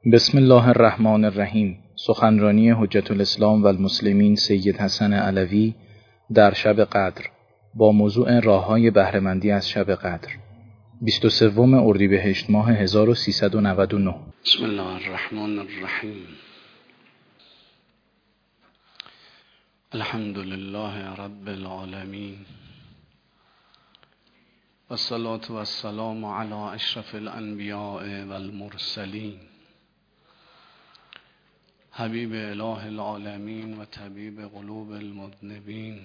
بسم الله الرحمن الرحیم. سخنرانی حجت الاسلام و المسلمین سید حسن علوی در شب قدر با موضوع راه‌های بهره‌مندی از شب قدر 23 اردیبهشت ماه 1399. بسم الله الرحمن الرحیم. الحمد لله رب العالمین و الصلاة و السلام علی اشرف الانبیاء و المرسلین حبیب اله العالمین و طبیب قلوب المذنبین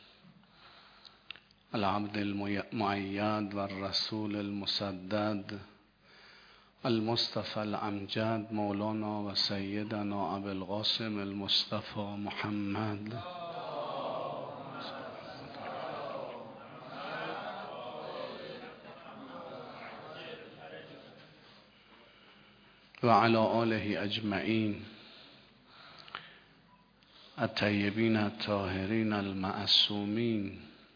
العبد المؤید و الرسول المسدد المصطفى الامجد مولانا و سیدنا ابو القاسم المصطفى محمد و علی آله اجمعین الطیبین الطاهرین المعصومین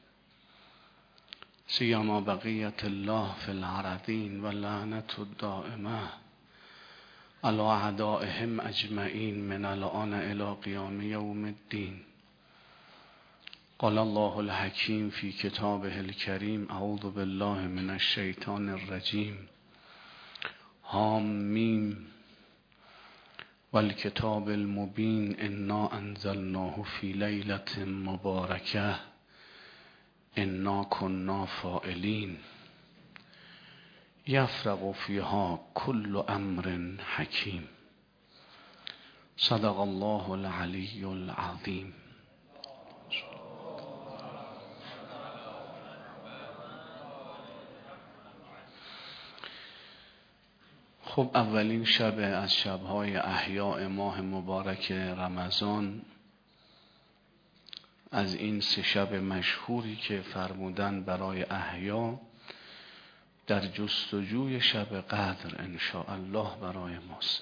سیما بقیت الله فی الارضین و لعنت الدائمه علی اعدائهم اجمعین من الان الی قیام یوم الدین. قال الله الحکیم فی کتابه الکریم اعوذ بالله من الشیطان الرجیم حامیم والکتاب المبین انا انزلناه فی لیلة مبارکه انا کنا فاعلین یفرق فیها کل امر حکیم. صدق الله العلی العظیم. خب اولین شب از شب‌های احیاء ماه مبارک رمضان، از این 3 شب مشهوری که فرمودن برای احیا در جستجوی شب قدر انشاءالله برای ماست.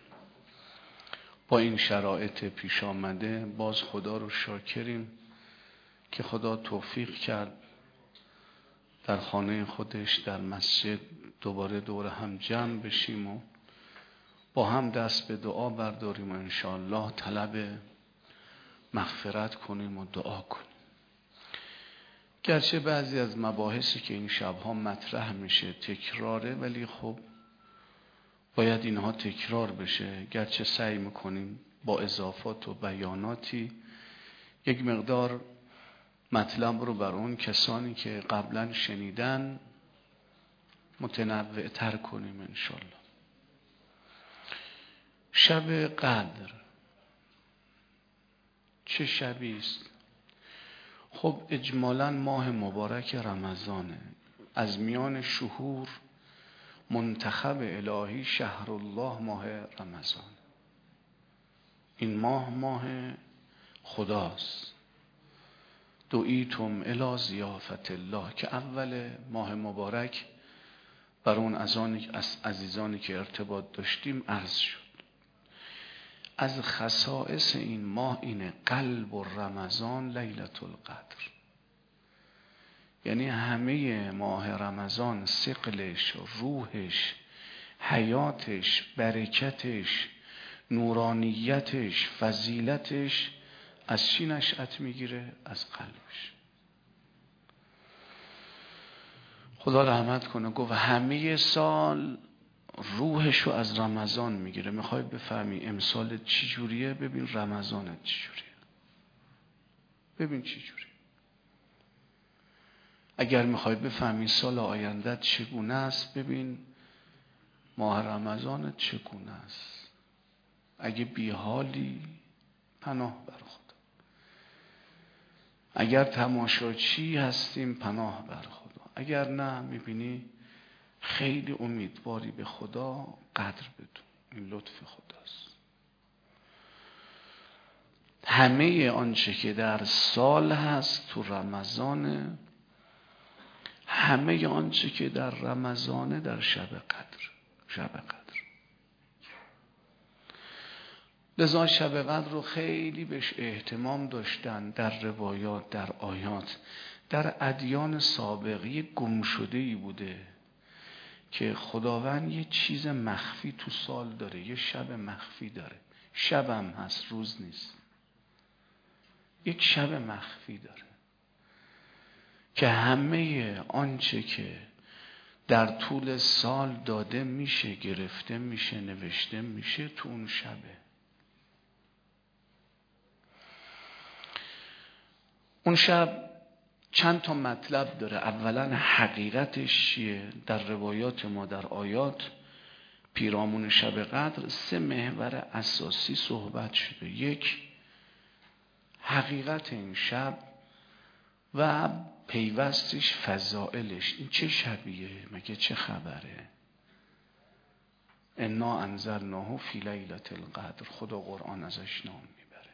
با این شرایط پیش آمده باز خدا رو شاکریم که خدا توفیق کرد در خانه خودش در مسجد دوباره دور هم جمع بشیم و با هم دست به دعا برداریم و انشاءالله طلب مغفرت کنیم و دعا کنیم. گرچه بعضی از مباحثی که این شبها مطرح میشه تکراره، ولی خب باید اینها تکرار بشه. گرچه سعی میکنیم با اضافات و بیاناتی یک مقدار مطلب رو بر اون کسانی که قبلا شنیدن متنوع تر کنیم انشالله. شب قدر چه شبی است؟ خب اجمالاً ماه مبارک رمضانه، از میان شهور منتخب الهی شهر الله ماه رمضان. این ماه خداست. دعیتم الی ضیافت الله که اول ماه مبارک بر اون از عزیزانی که ارتباط داشتیم عرض شد. از خصائص این ماه اینه قلب و رمضان لیلة القدر، یعنی همه ماه رمضان ثقلش، روحش، حیاتش، برکتش، نورانیتش، فضیلتش از چی نشأت میگیره؟ از قلبش. خدا رحمت کنه گفت همه سال روحشو از رمضان میگیره. میخوای بفهمی امسال چی جوریه؟ ببین رمضانت چی جوریه، ببین چی جوریه. اگر میخوای بفهمی سال آیندت چگونه است، ببین ماه رمضانت چگونه است. اگه بیحالی پناه بر خدا، اگر تماشاچی هستیم پناه بر خدا، اگر نه میبینی خیلی امیدواری به خدا، قدر بدون. این لطف خداست. همه آنچه که در سال هست تو رمضانه، همه آنچه که در رمضانه در شب قدر. لذا شب قدر رو خیلی بهش اهتمام داشتن در روایات، در آیات. در ادیان سابقی گمشده‌ای بوده که خداوند یه چیز مخفی تو سال داره، یه شب مخفی داره. شب هم هست، روز نیست. یک شب مخفی داره که همه آنچه که در طول سال داده میشه، گرفته میشه، نوشته میشه، تو اون شبه. اون شب چند تا مطلب داره. اولا حقیقتش چیه؟ در روایات ما، در آیات پیرامون شب قدر 3 محور اساسی صحبت شده. یک، حقیقت این شب و پیوستش، فضائلش. این چه شبیه؟ مگه چه خبره؟ انا انزلناه فی لیلة القدر. خدا قرآن ازش نام میبره.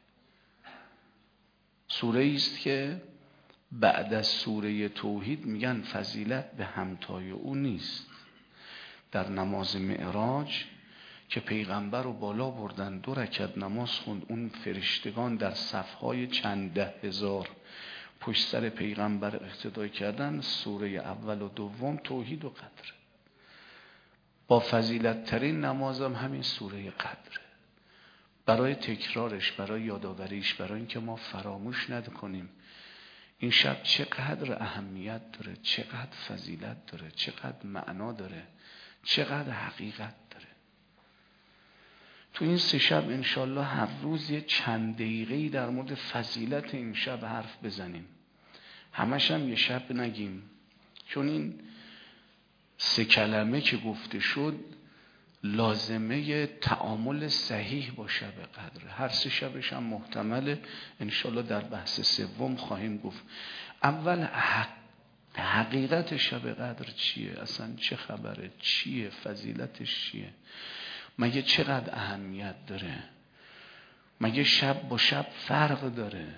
سوره است که بعد از سوره توحید میگن فضیلت به همتای او نیست. در نماز معراج که پیغمبر رو بالا بردن 2 رکعت نماز خوند، اون فرشتگان در صفهای چند 10,000 پشت سر پیغمبر اقتدا کردن، سوره اول و دوم توحید و قدر. با فضیلت ترین نمازم همین سوره قدره. برای تکرارش، برای یادآوریش، برای اینکه ما فراموش نکنیم این شب چقدر اهمیت داره، چقدر فضیلت داره، چقدر معنا داره، چقدر حقیقت داره. تو این 3 شب انشالله هر روز یه چند دقیقه‌ای در مورد فضیلت این شب حرف بزنیم. همش هم یه شب نگیم، چون این 3 کلمه که گفته شد لازمه تعامل صحیح با شب قدر. هر 3 شبش هم محتمله، انشالله در بحث 3 خواهیم گفت. اول حقیقت شب قدر چیه؟ اصلا چه خبره؟ چیه؟ فضیلتش چیه؟ مگه چقدر اهمیت داره؟ مگه شب با شب فرق داره؟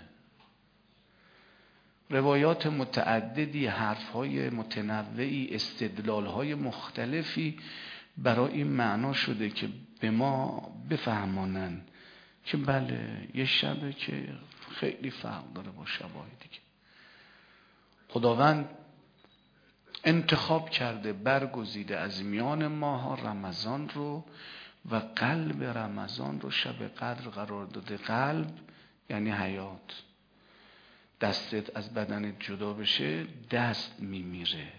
روایات متعددی، حرفهای متنوعی، استدلالهای مختلفی برای این معنا شده که به ما بفهمانن که بله یه شبه که خیلی فرق داره با شبهای دیگه. خداوند انتخاب کرده، برگزیده از میان ماها رمضان رو و قلب رمضان رو شب قدر قرار داده. قلب یعنی حیات. دستت از بدنت جدا بشه دست میمیره.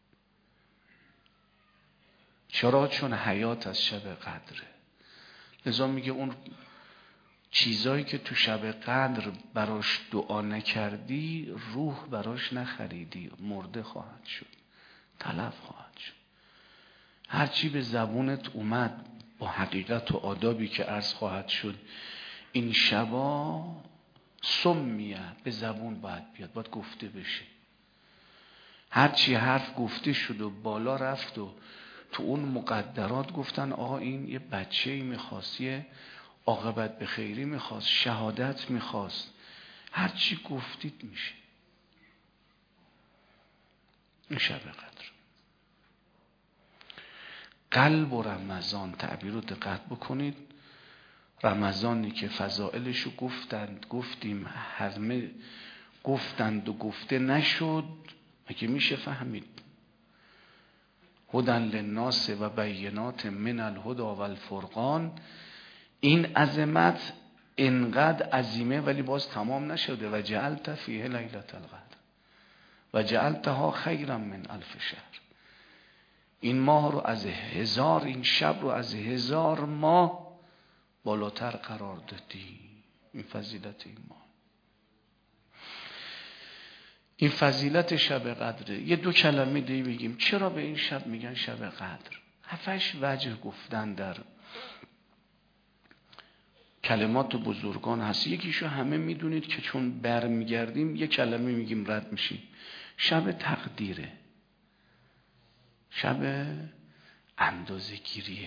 چرا؟ چون حیات از شب قدره. لذا میگه اون چیزایی که تو شب قدر براش دعا نکردی، روح براش نخریدی، مرده خواهد شد، تلف خواهد شد. هرچی به زبونت اومد با حقیقت و آدابی که عرض خواهد شد این شبا سمیه، به زبون باید گفته بشه. هرچی حرف گفته شد و بالا رفت و تو اون مقدرات گفتن آقا این یه بچه‌ای میخواست، یه عاقبت به خیری میخواست، شهادت میخواست، هرچی گفتید میشه. این شب قدر. قلب و رمضان تعبیر رو دقت بکنید. رمضانی که فضائلشو گفتیم، همه گفتند و گفته نشد، مگه میشه فهمید؟ هدی للناس و بینات من الهدی و الفرقان. این عظمت انقدر عظیمه ولی باز تمام نشده. و جعلت فیه لیلة القدر و جعلتها خیرا من 1000 شهر. این ماه رو از 1000، این شب رو از 1000 ماه بالاتر قرار دادی. این فضیلت این ماه، این فضیلت شب قدره. یه 2 کلمه دیگه بگیم چرا به این شب میگن شب قدر. 7 وجه گفتن در کلمات بزرگان هست. یکیشو همه میدونید که چون برمیگردیم یه کلمه میگیم رد میشیم. شب تقدیره، شب اندازه گیریه.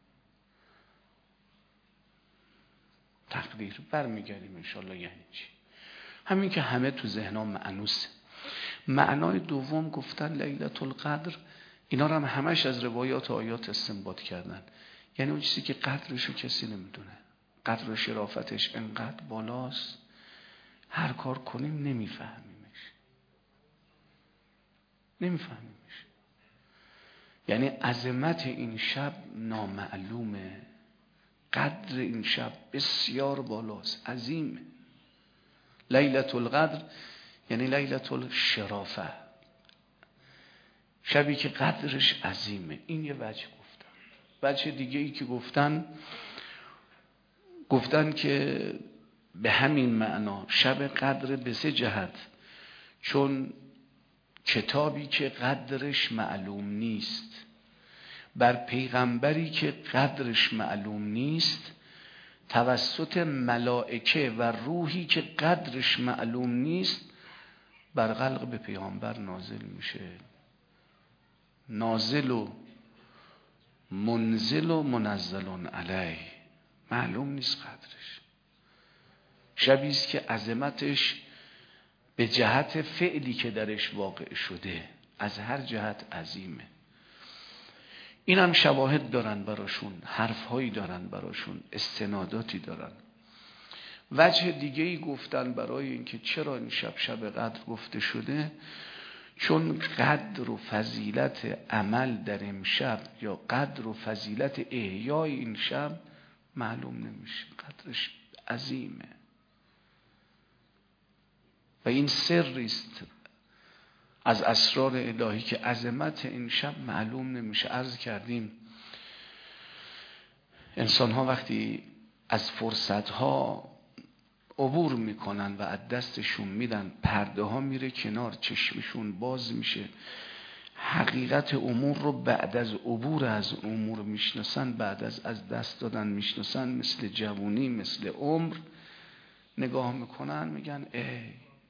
تقدیر برمیگردیم انشالله. یعنی چی؟ همین که همه تو ذهنم معنوسه. معنای دوم گفتن لیلة القدر، اینا رو هم همش از روایات و آیات استنباط کردن. یعنی اون چیزی که قدرشو کسی نمیدونه، قدر و شرافتش انقدر بالاست هر کار کنیم نمیفهمیمش. یعنی عظمت این شب نامعلومه، قدر این شب بسیار بالاست، عظیمه. لیلة القدر یعنی لیلة الشرافه، شبی که قدرش عظیمه. این یه وجه گفتن. وجه دیگه ای که گفتن که به همین معنا شب قدر به سه جهت، چون کتابی که قدرش معلوم نیست بر پیغمبری که قدرش معلوم نیست توسط ملائکه و روحی که قدرش معلوم نیست بر خلق به پیغمبر نازل میشه. نازل و منزل و منزل علیه، معلوم نیست قدرش. شبی است که عظمتش به جهت فعلی که درش واقع شده از هر جهت عظیمه. این هم شواهد دارن براشون، حرفهایی دارن براشون، استناداتی دارن. وجه دیگه ای گفتن برای اینکه چرا این شب قدر گفته شده، چون قدر و فضیلت عمل در این شب یا قدر و فضیلت احیای این شب معلوم نمیشه، قدرش عظیمه و این سری است از اسرار الهی که عظمت این شب معلوم نمیشه. عرض کردیم انسان ها وقتی از فرصت ها عبور میکنن و از دستشون میدن، پرده ها میره کنار، چشمشون باز میشه، حقیقت امور رو بعد از عبور از امور میشناسن، بعد از دست دادن میشناسن، مثل جوانی، مثل عمر نگاه میکنن، میگن ای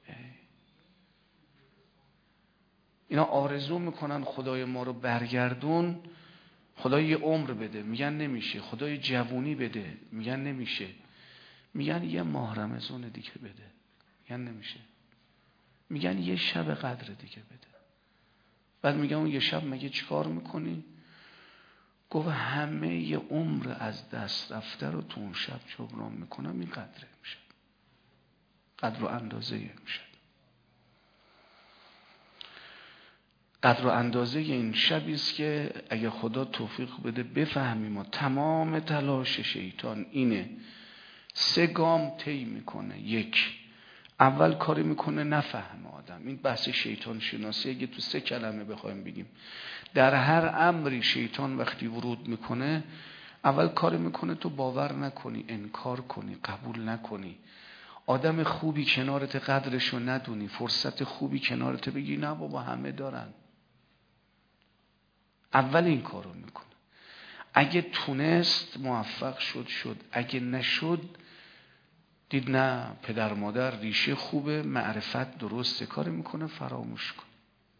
اینا آرزو میکنن خدای ما رو برگردون، خدای یه عمر بده، میگن نمیشه. خدای جوانی بده، میگن نمیشه. میگن یه ماه رمضان دیگه بده، میگن نمیشه. میگن یه شب قدر دیگه بده. بعد میگن اون یه شب مگه چیکار میکنی؟ گفت همه یه عمر از دست رفته رو تو اون شب جبران میکنم. این قدره میشه، قدر و اندازه میشه. قدر و اندازه این شبی است که اگه خدا توفیق بده بفهمیم و تمام تلاش شیطان اینه 3 گام طی میکنه. 1، اول کاری میکنه نفهم آدم. این بحث شیطان شناسی اگه تو 3 کلمه بخوایم بگیم، در هر امری شیطان وقتی ورود میکنه اول کاری میکنه تو باور نکنی، انکار کنی، قبول نکنی، آدم خوبی کنارت قدرشو ندونی، فرصت خوبی کنارت بگی نه بابا همه دارن. اول این کارو میکنه. اگه تونست موفق شد، اگه نشد دید نه پدر مادر ریشه خوبه، معرفت درسته، کاری میکنه فراموش کن.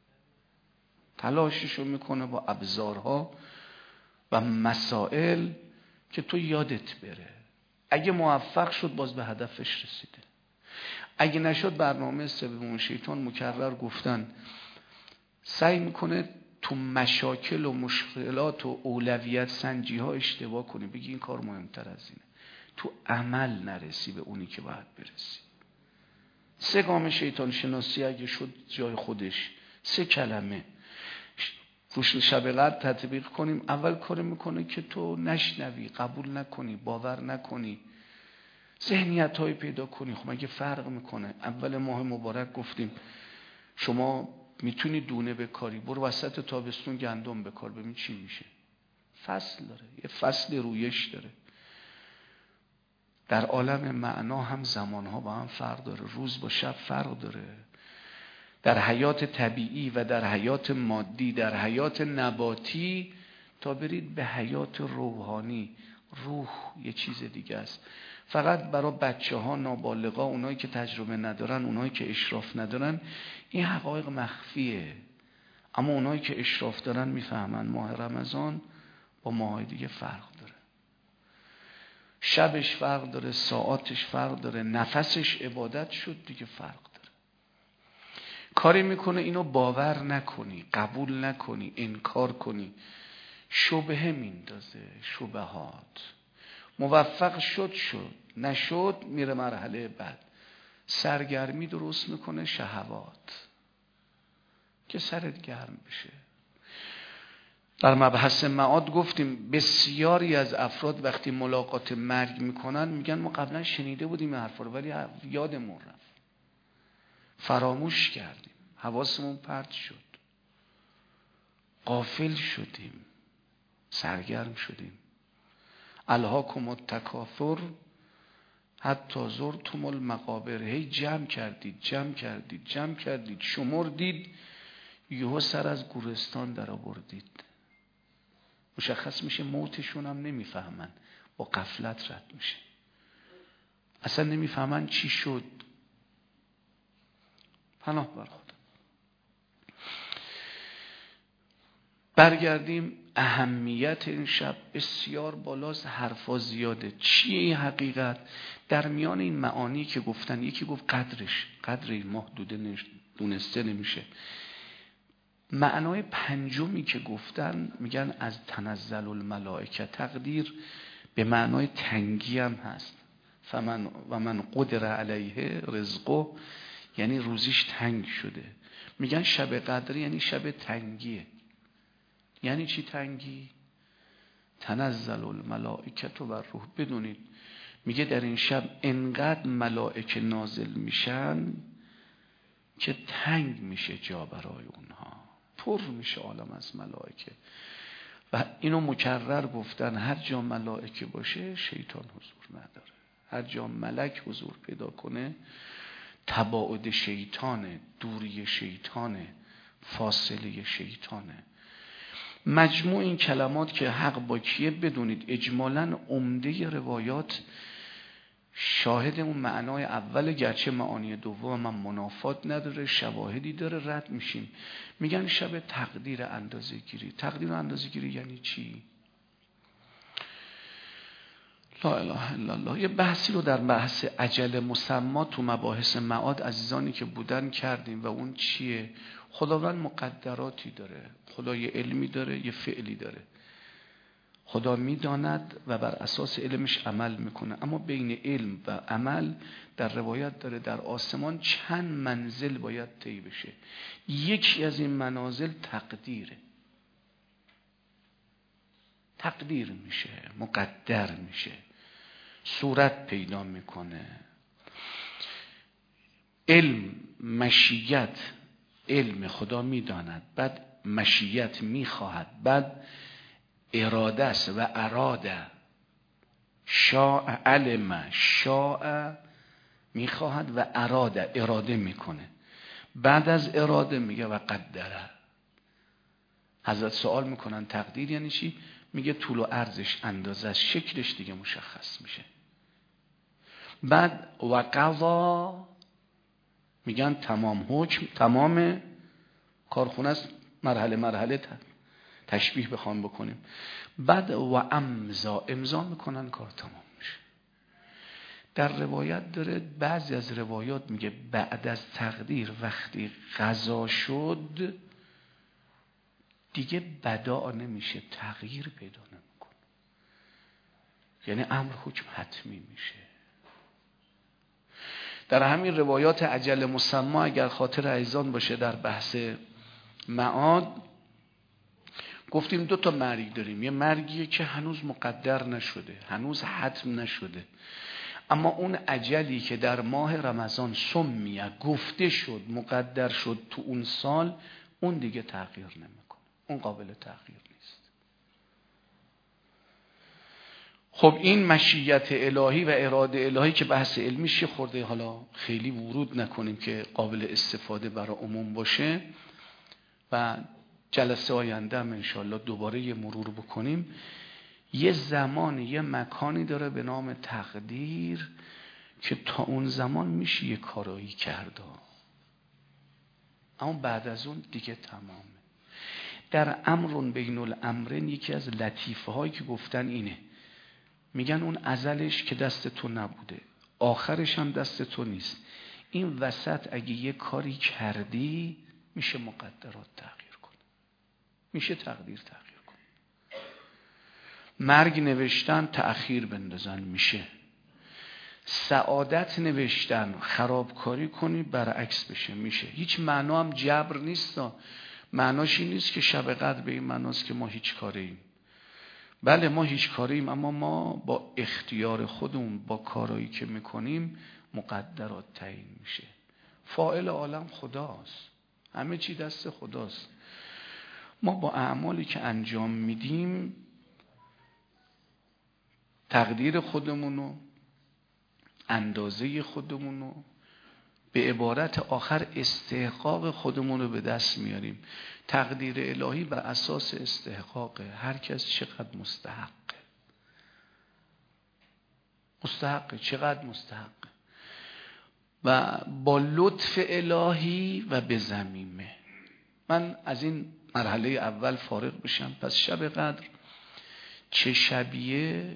تلاششو میکنه با ابزارها و مسائل که تو یادت بره. اگه موفق شد باز به هدفش رسیده، اگه نشد برنامه سوم شیطان مکرر گفتن سعی میکنه تو مشاکل و مشکلات و اولویت سنجی ها اشتباه کنی، بگی این کار مهمتر از اینه، تو عمل نرسی به اونی که باید برسی. 3 گام شیطان شناسی اگه شد جای خودش، 3 کلمه روش شب قدر تطبیق کنیم. اول کار میکنه که تو نشنوی، قبول نکنی، باور نکنی، ذهنیت های پیدا کنی. خب مگه فرق میکنه؟ اول ماه مبارک گفتیم شما میتونی دونه بکاری، برو وسط تابستون گندم بکار، ببین چی میشه. فصل داره، یه فصل رویش داره. در عالم معنا هم زمانها با هم فرق داره، روز با شب فرق داره. در حیات طبیعی و در حیات مادی، در حیات نباتی تا برید به حیات روحانی، روح یه چیز دیگه است. فقط برای بچه ها، نابالغا، اونایی که تجربه ندارن، اونایی که اشراف ندارن این حقایق مخفیه. اما اونایی که اشراف دارن میفهمن ماه رمضان با ماهای دیگه فرق داره. شبش فرق داره، ساعاتش فرق داره، نفسش عبادت شد دیگه فرق داره. کاری میکنه اینو باور نکنی، قبول نکنی، انکار کنی، شبهه میندازه، شبهات. موفق شد، نشد میره مرحله بعد، سرگرمی درست میکنه، شهوات، که سرت گرم بشه. در مبحث معاد گفتیم بسیاری از افراد وقتی ملاقات مرگ میکنن میگن ما قبلا شنیده بودیم این حرفا رو ولی یادمون رفت، فراموش کردیم، حواسمون پرت شد، غافل شدیم، سرگرم شدیم. الهاکم التکاثر حتی زرتم المقابر. هی جمع کردید شمردید، یهو سر از گورستان در آوردید. مشخص میشه موتشون هم نمیفهمن، با غفلت رد میشه، اصلا نمیفهمن چی شد. پناه بر خدا. برگردیم. اهمیت این شب بسیار بالاست، حرفا زیاده. چیه این حقیقت؟ در میان این معانی که گفتن، یکی گفت قدر این محدوده دونسته نمیشه. معنای پنجمی که گفتن میگن از تنزل الملائکه، تقدیر به معنای تنگی هم هست. و من قدر علیه رزقه، یعنی روزیش تنگ شده. میگن شب قدر یعنی شب تنگیه. یعنی چی تنگی؟ تنزل الملائکه و روح. بدونید میگه در این شب انقدر ملائکه نازل میشن که تنگ میشه جا برای اونها، پر میشه عالم از ملائکه. و اینو مکرر گفتن، هر جا ملائکه باشه شیطان حضور نداره. هر جا ملک حضور پیدا کنه تباعد شیطانه، دوری شیطانه، فاصله شیطانه. مجموع این کلمات که حق با کیه بدونید اجمالاً عمده روایات شاهد اون معنای اول، گرچه معانی دوم هم منافات نداره، شواهدی داره، رد میشیم. میگن شب تقدیر اندازه‌گیری. تقدیر اندازه‌گیری یعنی چی؟ لا اله الا الله. یه بحثی رو در بحث اجل مسما تو مباحث معاد عزیزانی که بودن کردیم. و اون چیه؟ خداوند مقدراتی داره، خدا یه علمی داره، یه فعلی داره. خدا میداند و بر اساس علمش عمل میکنه. اما بین علم و عمل در روایت داره در آسمان چند منزل باید طی بشه. یکی از این منازل تقدیره. تقدیر میشه، مقدر میشه، صورت پیدا میکنه. علم، مشیت، علم خدا میداند، بعد مشیت میخواهد، بعد اراده است و اراده. شاء علم، شاء میخواهد و اراده میکنه. بعد از اراده میگه و قدره. حضرت سوال میکنن تقدیر یعنی چی؟ میگه طول و عرضش، اندازش، شکلش دیگه مشخص میشه. بعد و قضا، میگن تمام حکم، تمام کارخونه است. مرحله مرحله تشبیه بخوام بکنیم. بعد و امضا میکنن، کار تمام میشه. در روایت داره، بعضی از روایات میگه بعد از تقدیر وقتی قضا شد دیگه بدا نمیشه، تغییر پیدا نمیکنه. یعنی امر حکم حتمی میشه. در همین روایات اجل مسما اگر خاطر عزیزان باشه در بحث معاد گفتیم 2 مرگ داریم. یه مرگیه که هنوز مقدر نشده، هنوز حتم نشده، اما اون اجلی که در ماه رمضان سمیه، گفته شد، مقدر شد تو اون سال، اون دیگه تغییر نمیکنه، اون قابل تغییر نیست. خب این مشیت الهی و اراده الهی که بحث علمیش خورده حالا خیلی ورود نکنیم که قابل استفاده برای عموم باشه و جلسه آینده هم انشالله دوباره یه مرور بکنیم. یه زمانی، یه مکانی داره به نام تقدیر که تا اون زمان میشه یه کارایی کرده، اما بعد از اون دیگه تمامه. در امرون بین الامرین یکی از لطیفه هایی که گفتن اینه، میگن اون ازلش که دست تو نبوده، آخرش هم دست تو نیست، این وسط اگه یه کاری کردی میشه مقدرات تغییر کنه، میشه تقدیر تغییر کنه. مرگ نوشتن تأخیر بندازن میشه، سعادت نوشتن خرابکاری کنی برعکس بشه میشه. هیچ معنا هم جبر نیست. معناش این نیست که شب قدر به این معناست که ما هیچ کاریم. بله ما هیچ کاریم، اما ما با اختیار خودمون با کارهایی که میکنیم مقدرات تعیین میشه. فاعل عالم خداست، همه چی دست خداست. ما با اعمالی که انجام میدیم تقدیر خودمونو، اندازه خودمونو، به عبارت آخر استحقاق خودمون رو به دست میاریم. تقدیر الهی بر اساس استحقاقه. هر کس چقدر مستحقه، چقدر مستحقه و با لطف الهی و به ضمیمه. من از این مرحله اول فارغ بشم. پس شب قدر چه شبیه؟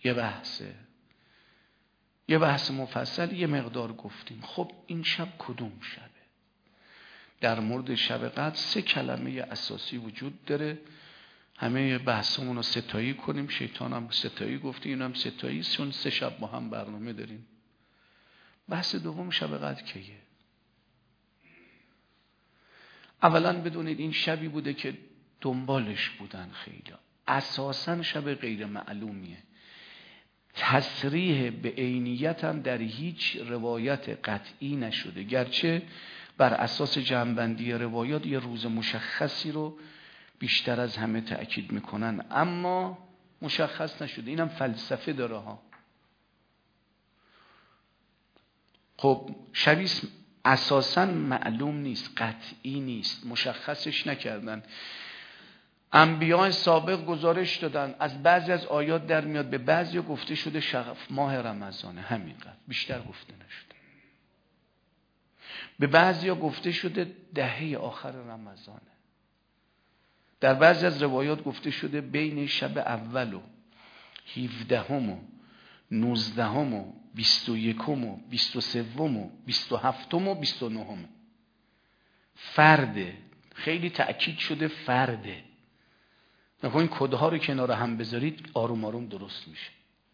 یه بحث مفصل، یه مقدار گفتیم. خب این شب کدوم شبه؟ در مورد شب قدر 3 کلمه اساسی وجود داره. همه بحثمون رو ستایی کنیم. شیطان هم ستایی گفته، این هم ستایی، چون 3 شب با هم برنامه داریم. بحث دوم شب قدر کیه؟ اولا بدونید این شبی بوده که دنبالش بودن خیلی. اساسا شب غیر معلومیه. تصریح به عینیت هم در هیچ روایت قطعی نشده، گرچه بر اساس جمع‌بندی روایات یه روز مشخصی رو بیشتر از همه تأکید میکنن، اما مشخص نشده. اینم فلسفه داره ها. خب شبی اساسا معلوم نیست، قطعی نیست، مشخصش نکردن. انبیاء سابق گزارش دادن، از بعضی از آیات در میاد به بعضی گفته شده ماه رمضانه، همینقدر، بیشتر گفته نشده. به بعضی گفته شده دهه آخر رمضانه. در بعضی از روایات گفته شده بین شب اول و 17 و 19 و 21 و 23 و 27 و 29. فرده، خیلی تأکید شده فرده. نکنه این کدها رو کنار هم بذارید آروم آروم درست میشه.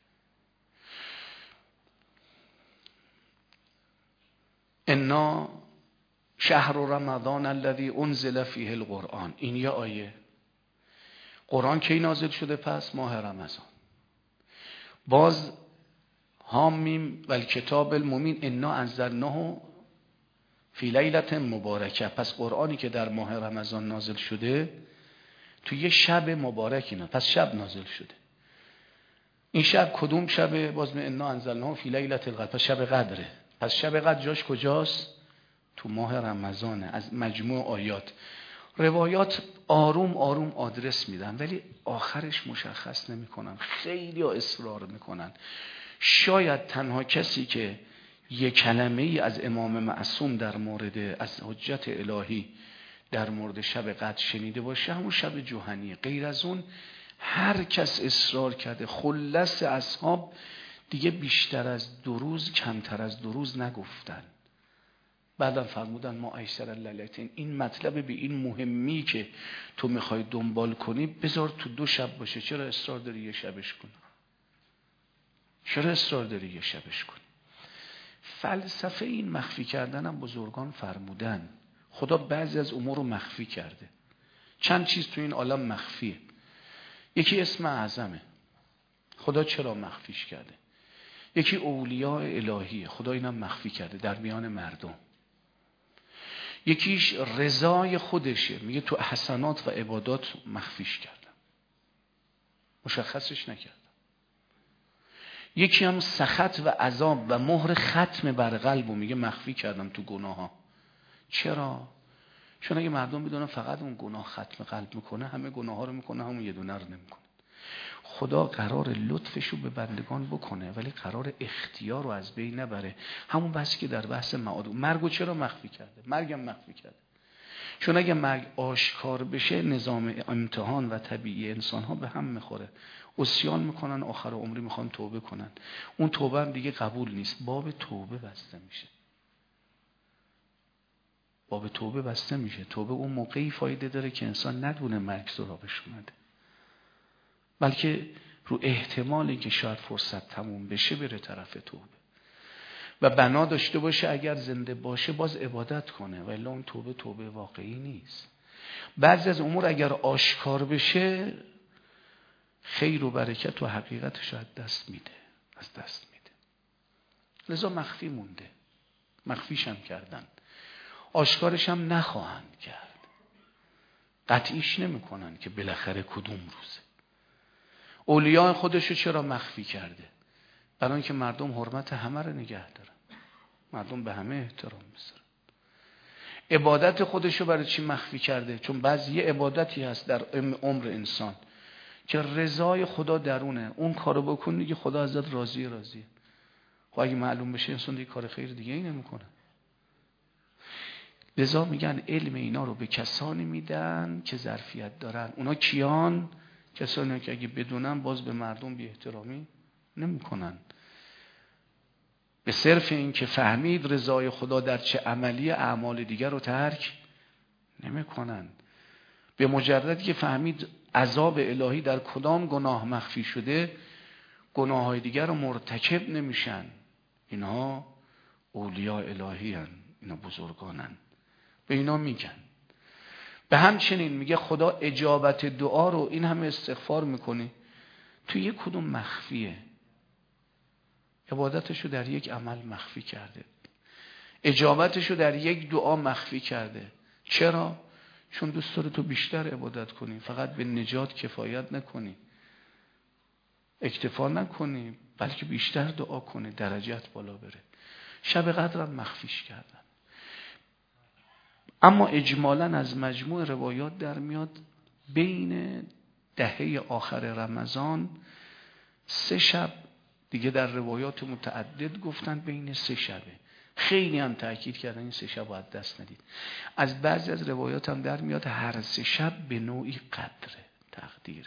انا شهر رمضان الذی انزل فیه القرآن. این یه آیه. قرآن کی نازل شده؟ پس ماه رمضان. باز حامیم و الکتاب المبین انا انزلناه فی لیلة مبارکه. پس قرآنی که در ماه رمضان نازل شده تو یه شب مبارکی نه، پس شب نازل شده. این شب کدوم شبه؟ باز می انا انزلناه فی لیلة القدر، پس شب قدره. پس شب قدر جاش کجاست؟ تو ماه رمضانه. از مجموع آیات روایات آروم آروم آدرس میدن، ولی آخرش مشخص نمیکنن. خیلی اصرار میکنن. شاید تنها کسی که یک کلمه ای از امام معصوم در مورد از حجت الهی در مورد شب قدر شنیده باشه همون شب جوهنیه. غیر از اون هر کس اصرار کرده. خلص اصحاب دیگه بیشتر از 2 روز کمتر از 2 روز نگفتن. بعدم فرمودن ما ایسر اللیلتین. این مطلب به این مهمی که تو میخوای دنبال کنی بذار تو 2 شب باشه. چرا اصرار داری یه شبش کنی؟ فلسفه این مخفی کردن هم بزرگان فرمودن. خدا بعضی از امور رو مخفی کرده. چند چیز تو این عالم مخفیه. یکی اسم اعظمه. خدا چرا مخفیش کرده؟ یکی اولیاء الهیه. خدا اینم مخفی کرده در میان مردم. یکیش رضای خودشه، میگه تو حسنات و عبادات مخفیش کردم، مشخصش نکردم. یکی هم سخط و عذاب و مهر ختم بر قلبو میگه مخفی کردم تو گناه ها. چرا؟ چون اگه مردم بدونن فقط اون گناه ختم قلب میکنه، همه گناه ها رو میکنه، همون یه دونه رو نمیکنه. خدا قرار لطفشو به بندگان بکنه ولی قرار اختیار رو از بین نبره. همون بحثی که در بحث معاد. مرگو چرا مخفی کرده؟ مرگم مخفی کرده چون اگه مرگ آشکار بشه نظام امتحان و طبیعی انسان ها به هم میخوره. عصیان میکنن، آخر عمری میخوان توبه کنن. اون توبه هم دیگه قبول نیست. باب توبه بسته میشه. توبه اون موقعی فایده داره که انسان ندونه مرگ سراغش اومده، بلکه رو احتمالی که شاید فرصت تموم بشه بره طرف توبه و بنا داشته باشه اگر زنده باشه باز عبادت کنه، ولی اون توبه واقعی نیست. بعضی از امور اگر آشکار بشه خیر و برکت و حقیقتش از دست میده. لذا مخفی مونده، مخفیش هم کردن، آشکارش هم نخواهند کرد، قطعیش نمیکنن که بالاخره کدوم روزه. اولیاء خودشو چرا مخفی کرده؟ برای اینکه مردم حرمت همه رو نگه دارن، مردم به همه احترام بذارن. عبادت خودشو برای چی مخفی کرده؟ چون بعضی یه عبادتی هست در عمر انسان که رضای خدا درونه، اون کارو بکن دیگه خدا ازت راضیه. خب اگه معلوم بشه انسان دیگه کار خیر دیگه ای نمیکنه. لذا میگن علم اینا رو به کسانی میدن که ظرفیت دارن. اونا کیان؟ کسانی که اگه بدونن باز به مردم بی احترامی نمیکنن. به صرف این که فهمید رضای خدا در چه عملی، اعمال دیگر رو ترک نمیکنن. به مجردی که فهمید عذاب الهی در کدام گناه مخفی شده، گناههای دیگر رو مرتکب نمیشن. اینها اولیاء الهی هن، اینا بزرگانن. به اینا میگن. به همچنین میگه خدا اجابت دعا رو، این همه استغفار میکنی تو یک کدوم مخفیه، عبادتشو در یک عمل مخفی کرده، اجابتشو در یک دعا مخفی کرده. چرا؟ چون دوست داره تو بیشتر عبادت کنی، فقط به نجات کفایت نکنی، اکتفا نکنی، بلکه بیشتر دعا کنی، درجات بالا بره. شب قدر هم مخفیش کردن. اما اجمالاً از مجموع روایات در میاد بین دهه آخر رمضان 3 شب دیگه، در روایات متعدد گفتن بین 3 شبه. خیلی هم تأکید کردن این 3 شب رو از دست ندید. از بعضی از روایات هم در میاد هر 3 شب به نوعی قدره، تقدیره.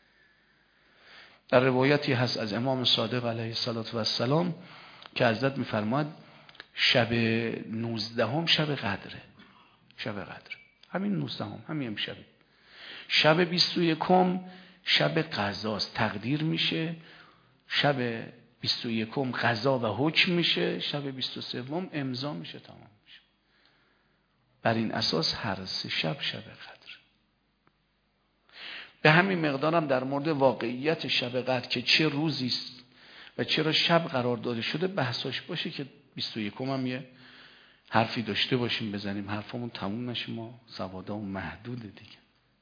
در روایتی هست از امام صادق علیه السلام که حضرت میفرماد شب 19 شب قدره. شب قدر همین 19 همین امشبه. شب 21 شب قضاست، تقدیر میشه. شب 21 قضا و حکم میشه. شب 23 امضا میشه، تمام میشه. بر این اساس هر 3 شب شب قدر. به همین مقدارم در مورد واقعیت شب قدر که چه روزی است و چرا شب قرار داده شده بحثاش باشه که 21 هم یه حرفی داشته باشیم بزنیم، حرفمون تموم نشه، ما سوادامون محدوده دیگه.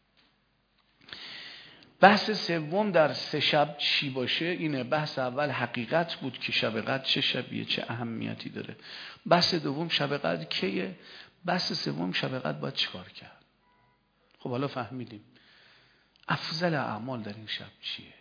بحث سوم در 3 شب چی باشه اینه. بحث اول حقیقت بود که شب قدر چه شبیه، چه اهمیتی داره. بحث دوم شب قدر کیه. بحث سوم شب قدر باید چیکار کرد. خب حالا فهمیدیم افضل اعمال در این شب چیه.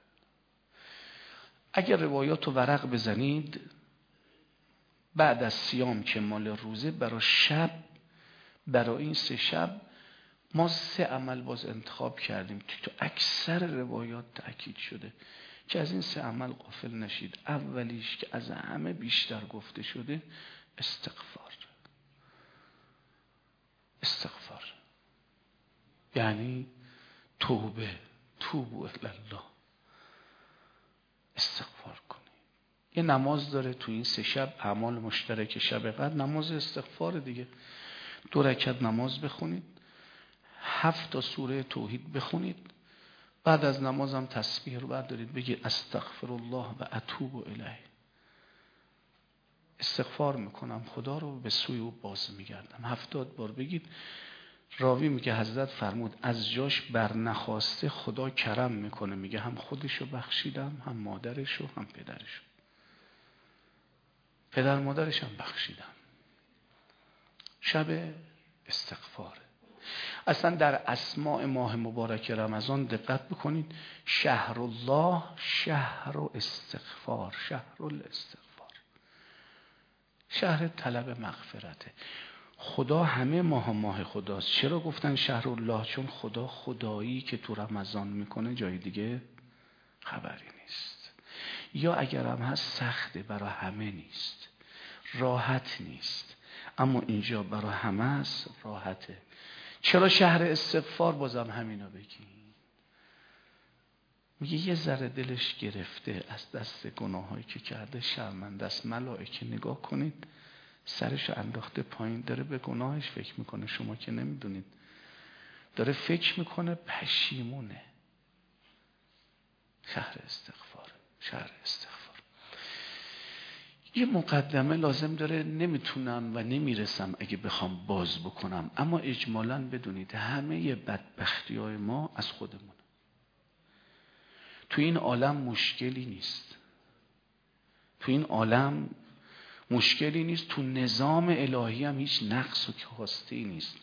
اگر روایات رو ورق بزنید، بعد از صیام که مال روزه، برای این 3 شب ما 3 عمل باز انتخاب کردیم که تو اکثر روایات تأکید شده که از این 3 عمل غافل نشید. اولیش که از همه بیشتر گفته شده استغفار. یعنی توبوا الی الله، استغفار کنید. یه نماز داره تو این 3 شب، اعمال مشترک شب قدر نماز استغفار دیگه. 2 رکعت نماز بخونید، 7 تا سوره توحید بخونید، بعد از نمازم تسبیح رو بردارید بگید استغفر الله و اتوب الیه. استغفار میکنم خدا رو، به سوی او باز میگردم. 70 بار بگید. راوی میگه حضرت فرمود از جاش برنخواسته خدا کرم میکنه، میگه هم خودشو بخشیدم، هم مادرشو، هم پدرشو. پدر مادرش هم بخشیدم. شب استغفار. اصلا در اسماء ماه مبارک رمضان دقت بکنید، شهر الله، شهر استغفار، شهر الاستغفار، شهر طلب مغفرته. خدا همه ماه خداست. چرا گفتن شهر الله؟ چون خدا خدایی که تو رمضان میکنه جای دیگه خبری نیست، یا اگر هم هست سخته، برای همه نیست، راحت نیست، اما اینجا برای همه است، راحته. چرا شهر استغفار؟ بازم همینو بگی. میگه یه ذره دلش گرفته از دست گناهایی که کرده، شرمنده است. ملائکه نگاه کنید سرش انداخته پایین، داره به گناهش فکر میکنه. شما که نمیدونید داره فکر میکنه پشیمونه. شهر استغفار. یه مقدمه لازم داره، نمیتونم و نمیرسم اگه بخوام باز بکنم، اما اجمالاً بدونید همه بدبختی های ما از خودمون. تو این عالم مشکلی نیست، تو نظام الهی هم هیچ نقص و کاستی نیست.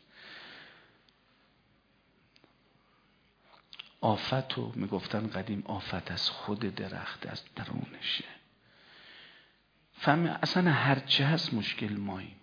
آفت رو میگفتن قدیم، آفت از خود درخت، از درونشه. فهم اصلا هرچه هست مشکل ماییم.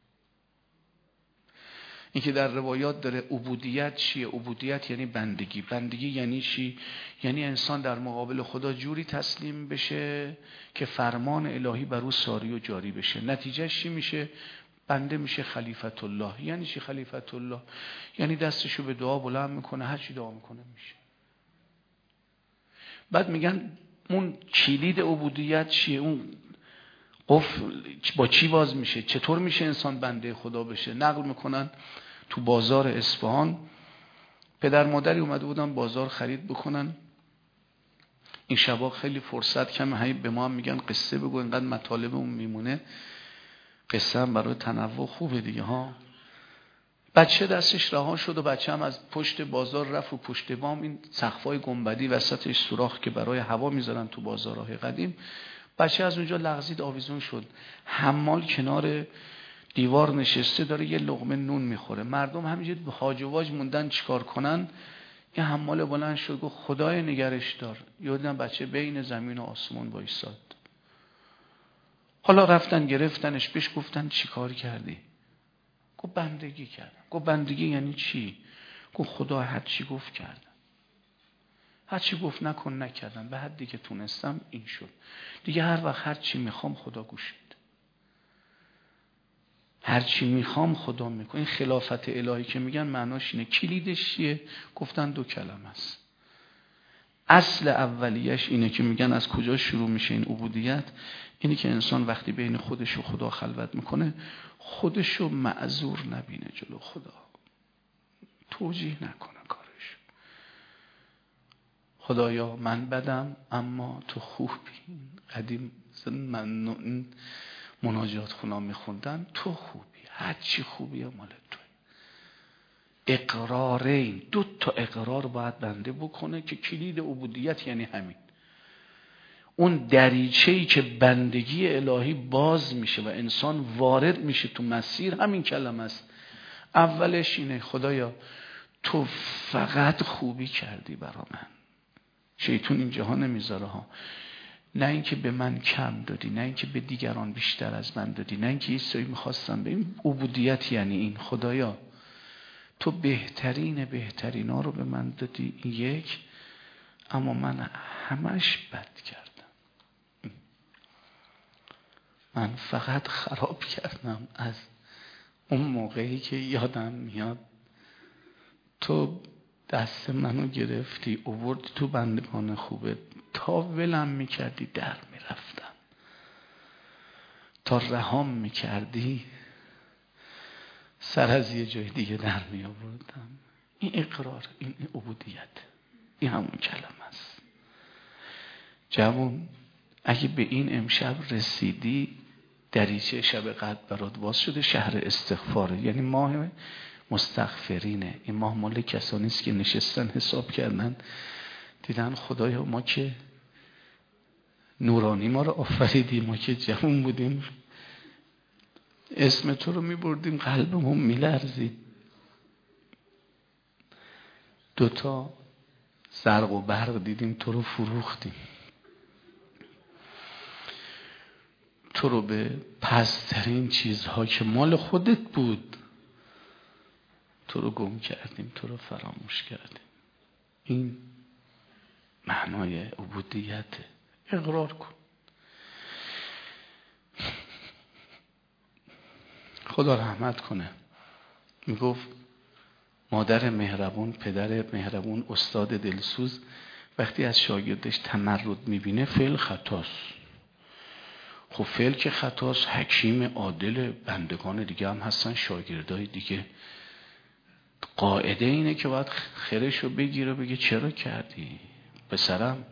این که در روایات داره عبودیت چیه؟ عبودیت یعنی بندگی. بندگی یعنی چی؟ یعنی انسان در مقابل خدا جوری تسلیم بشه که فرمان الهی بر او ساری و جاری بشه. نتیجهش چی میشه؟ بنده میشه خلیفت الله. یعنی چی خلیفت الله؟ یعنی دستشو به دعا بلند میکنه، هر چی دعا میکنه میشه. بعد میگن اون کلید عبودیت چیه؟ اون قفل با چی باز میشه؟ چطور میشه انسان بنده خدا بشه؟ نقل میکنن تو بازار اصفهان پدر مادری اومده بودن بازار خرید بکنن. این شبا خیلی فرصت کمه، به ما هم میگن قصه بگو، اینقدر مطالب اون میمونه. قصه هم برای تنوع خوبه دیگه ها. بچه دستش رها شد و بچه هم از پشت بازار رفت و پشت بام این سقفای گنبدی وسطش سوراخ که برای هوا میذارن تو بازارهای قدیم، بچه از اونجا لغزید آویزون شد. حمال کنار دیوار نشسته داره یه لقمه نون میخوره. مردم همینجوری به هاج و واج موندن چیکار کنن. این حمال بلند شد گفت خدای نگرش دار. یادم بچه بین زمین و آسمان وایساد. حالا رفتن گرفتنش، بهش گفتن چیکار کردی؟ گفت بندگی کردم. گفت بندگی یعنی چی؟ گفت خدا هر چی گفت کردم، هر چی گفت نکن نکردم، به حدی که تونستم این شد. دیگه هر وقت هر چی میخوام خدا گوش میده، هر چی میخوام خدا میکنه. این خلافت الهی که میگن معناش اینه. کلیدش چیه؟ گفتن 2 کلمه است. اصل اولیش اینه که میگن از کجا شروع میشه این عبودیت؟ اینه که انسان وقتی بین خودش و خدا خلوت میکنه خودشو معذور نبینه جلو خدا، توجیه نکنه کارش. خدایا من بدم اما تو خوبی. قدیم من مناجات خونا میخوندن، تو خوبی، هر چی خوبی مال تو. اقرارین، 2 تا اقرار باید بنده بکنه که کلید عبودیت یعنی همین. اون دریچه‌ای که بندگی الهی باز میشه و انسان وارد میشه تو مسیر، همین کلمه است. اولش اینه خدایا تو فقط خوبی کردی برا من. شیطان این جهان نمیذاره ها. نه اینکه به من کم دادی، نه اینکه به دیگران بیشتر از من دادی، نه اینکه عیسی میخواستم به این. عبودیت یعنی این. خدایا تو بهترینا رو به من دادی، این یک، اما من همش بد کردم. من فقط خراب کردم. از اون موقعی که یادم میاد تو دست منو گرفتی آوردی تو بندگان خوبه، تا ولم میکردی در میرفتم، تا رهام میکردی سر از یه جای دیگه در میآوردم. این اقرار، این عبودیت، این همون کلمه است. جوان اگه به این امشب رسیدی، دریچه شب قدر برات باز شده. شهر استغفاره، یعنی ماه مستغفرینه. این ماه مال کسانی است که نشستن حساب کردن، دیدن خدایا ما که نورانی ما رو آفریدی، ما که جوان بودیم اسم تو رو میبردیم قلبمون میلرزید. 2 تا زرق و برق دیدیم تو رو فروختیم، تو رو به پست‌ترین چیزها که مال خودت بود تو رو گم کردیم، تو رو فراموش کردیم. این معنای عبودیته. اقرار کن. خدا رحمت کنه. میگفت مادر مهربون، پدر مهربون، استاد دلسوز وقتی از شاگردش تمرد میبینه فعل خطاست. خب فعل که خطاست، حکیم عادل بندگان دیگه هم هستن، شاگردای دیگه قاعده اینه که باید خیرشو بگیره و بگه چرا کردی پسرم؟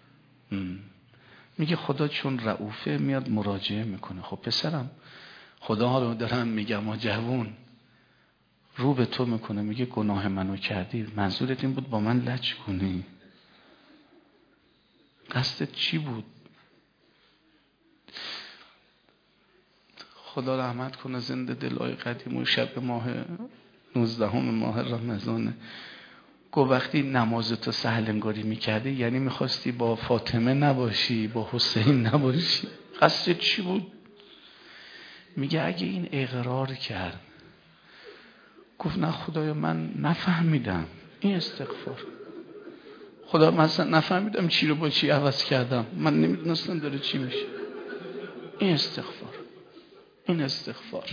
میگه خدا چون رؤوفه میاد مراجعه میکنه. خب پسرم خدا رو دارم میگم ما جوون رو به تو میکنه، میگه گناه منو کردی، منظورت این بود با من لج کنی؟ قصدت چی بود؟ خدا رحمت کنه زنده دلای قدیم و شب ماه 19 ماه رمضان گفت وقتی نمازتو سهل انگاری میکردی یعنی میخواستی با فاطمه نباشی، با حسین نباشی. قصدت چی بود؟ میگه اگه این اقرار کرد گفت نه خدایا من نفهمیدم، این استغفار. خدا مثلا نفهمیدم چی رو با چی عوض کردم، من نمیدونستم داره چی میشه. این استغفار. این استغفار.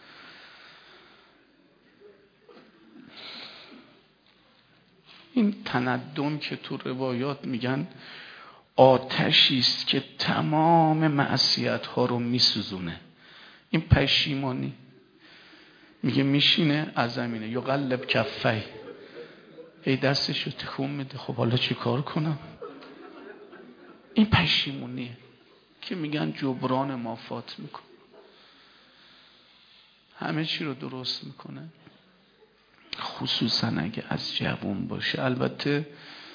این تندم که تو روایات میگن آتشی است که تمام معصیت ها رو میسوزونه. این پشیمانی میگه میشینه از زمینه یقلب کفی، ای دستشو تکون میده، خب حالا چی کار کنم؟ این پشیمونیه که میگن جبران مافات میکنه، همه چی رو درست میکنه، خصوصا اگه از جوون باشه. البته